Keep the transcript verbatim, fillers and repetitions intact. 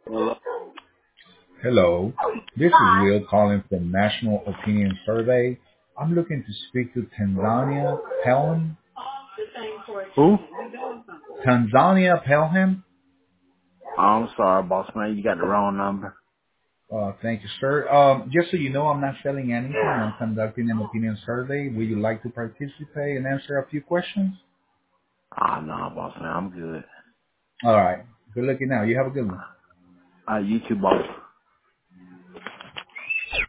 Hello? Hello, this is Will calling from National Opinion Survey. I'm looking to speak to Tanzania Pelham. Who? Tanzania Pelham. I'm sorry, boss man. You got the wrong number. Uh, thank you, sir. Um, just so you know, I'm not selling anything. I'm conducting an opinion survey. Would you like to participate and answer a few questions? Ah, no, boss man. I'm good. All right. Good looking now. You have a good one. Uh, you too, boss.